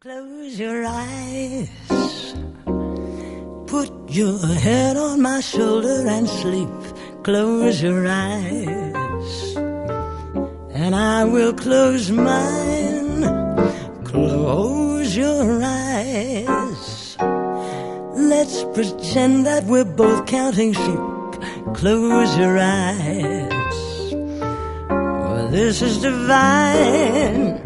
Close your eyes, put your head on my shoulder and sleep. Close your eyes, and I will close mine. Close your eyes, let's pretend that we're both counting sheep. Close your eyes, well, this is divine.